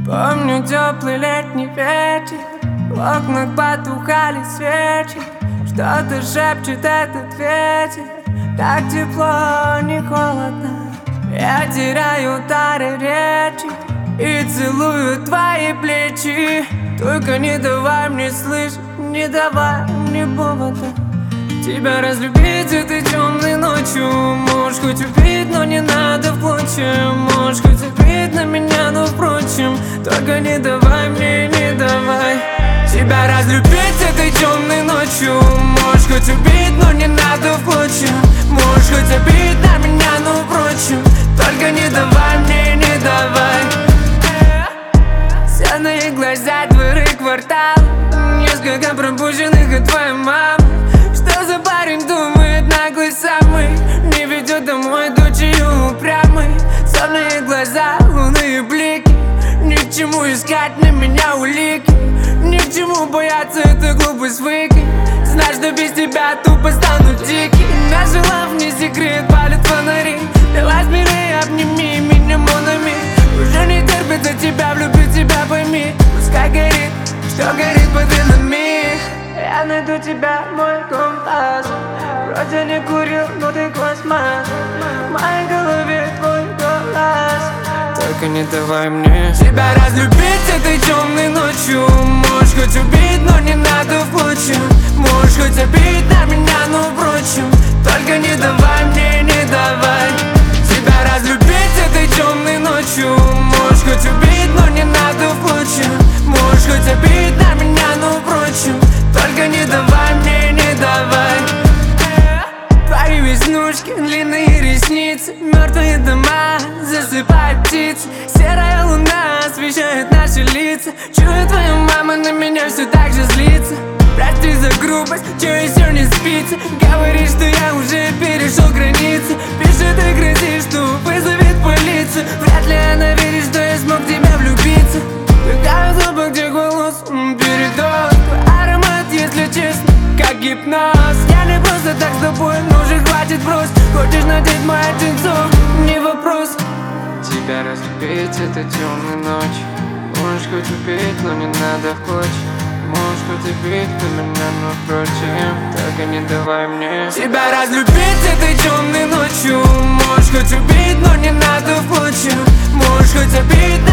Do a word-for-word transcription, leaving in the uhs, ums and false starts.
Помню теплый летний вечер, в окнах потухали свечи. Что-то шепчет этот ветер, так тепло, не холодно. Я теряю дары речи и целую твои плечи. Только не давай мне слышать, не давай мне повода тебя разлюбить этой темной ночью. Можешь хоть убить, но не надо в клочья. Можешь хоть забить на меня, но впрочем, только не давай мне, не давай тебя разлюбить этой темной ночью. Можешь хоть убить, но не надо в клочья. Можешь хоть забить на меня, но впрочем, только не давай мне, не давай. Сонные глаза, дворы, квартал, несколько пропущенных от твоей мамы. Что за парень думает, наглый самый, не ведет домой дочерью упрямый. Сонные глаза, лунные блики, ни к чему искать на меня улики, ни к чему бояться, это глупость выкинь. Знай, что без тебя тупо стану дикий. Наша лав не секрет, палят фонари. Давай смелее обними меня, монами. Уже не терпится тебя, влюбить тебя, пойми. Пускай горит, что горит под венами. Я найду тебя, мой компас. Вроде не курил, но ты космос. В моей голове твой голос. Только не давай мне тебя разлюбить этой темной ночью. Можешь хоть убить, но не надо в клочья. Можешь хоть обидеть на меня, но впрочем, только не давай мне, не давай тебя разлюбить этой темной ночью. Можешь хоть убить, но не надо в клочья. Можешь хоть обидеть на меня, но впрочем, только не давай мне, не давай. Твои веснушки, длинные ресницы, мертвые дома, засыпают птицы. Серая луна освещает наши лица. Чую, твоя мама на меня все так же злится. Прости за грубость, че еще не спится. Говорит, что я уже перешел границы. Пишет и грозит, что вызовет полицию. Вряд ли она верит, что я смог в тебя влюбиться. Вдыхаю запах тех волос, передоз. Твой аромат, если честно, как гипноз. Я не просто так с тобой, но уже хватит брось. Хочешь надеть мои одинцов, не вопрос. Тебя разлюбить этой темной ночью. Можешь хоть убить, но не надо в клочья. Можешь хоть убить на меня, но впрочем, только не давай мне тебя разлюбить этой темной ночью. Можешь хоть убить, но не надо в клочья. Можешь хоть обидеть